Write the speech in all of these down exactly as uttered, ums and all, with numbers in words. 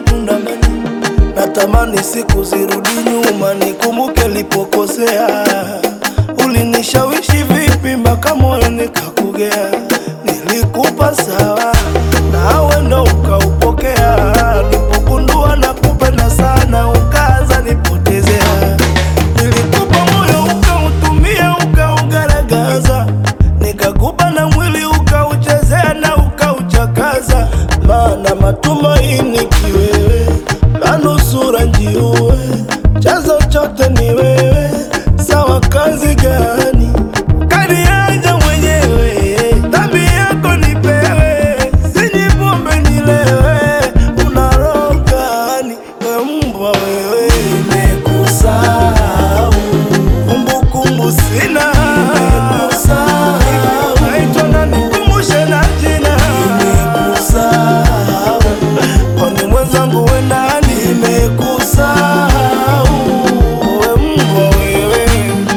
undangani. Natamani siku zirudi nyuma nikumbuke nilipokosea. Ulinishawishi vipi mpaka moyo nikakugea. Nilikupa sawa nawe ndo ukaupokea. Nilipogundua nakupenda sana ukaanza nipotezea. Nilikupa moyo ukautumia ukaugaragaza. Nikakupa na mwili ukauchezea na ukauchakaza. Maana matumaini kiwewe, manusura njiue, chanzo chote ni wewe. Sawa kazi gani kaniacha mwenyewe, dhambi yako nipewe, sinywi pombe nilewe. Una roho gani we mbwa wewe? Nimekusahau, kumbukumbu sina. Nimekusahau, naitwa nani nikumbushe na jina. Nimekusahau, kwani mwenzangu we nani? Nimekusahau we mbwa wewe.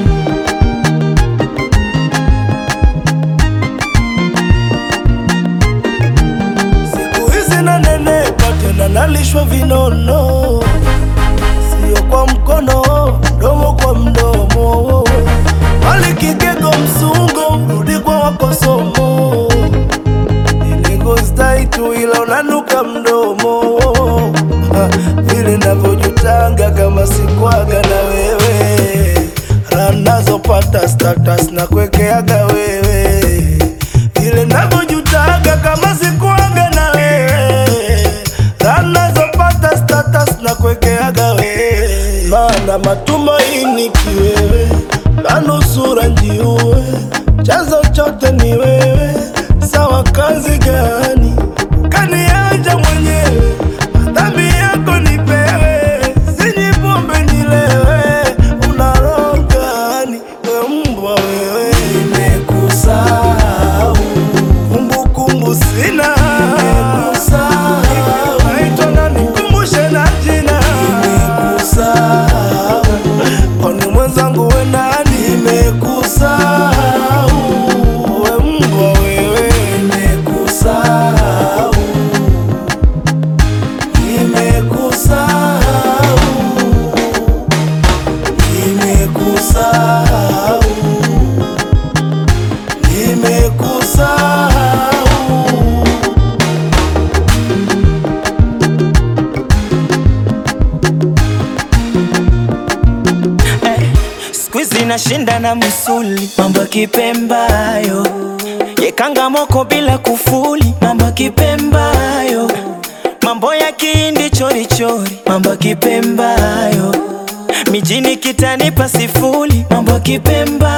Siku hizi nanenepa tena nalishwa vinono, sio kwa mkono, mdomo kwa mdomo. Wali kigego msungo, rudi kwa wako somo. Nilikostai tu ila unanuka mdomo. Ha, vile navyojutanga kama sikwaga na wewe. Ranazopata status na kwekeaga wewe. Vile navyojutanga kama sikwaga na wewe. Ranazopata status na kwekeaga wewe. Maana matumaini kiwewe, manusura njiue, chanzo chote ni wewe. Sawa kazi gani kaniacha mwenyewe, dhambi yako nipewe, sinywi pombe nilewe. Una roho gani we mbwa wewe? Nimekusahau, kumbukumbu sina. Nimekusahau, naitwa nani nikumbushe na jina. Nimekusahau, kwani mwenzangu we nani? Nimekusahau we mbwa wewe. Nimekusahau, nimekusahau, nimekusahau, nimekusahau. Squeezy nashinda na musuli, mambo kipembayo. Yekanga moko bila kufuli, mambo kipembayo. Mambo ya kihindi chori chori, mambo kipembayo. Mijini kitanipa sifuli, mambo kipembayo.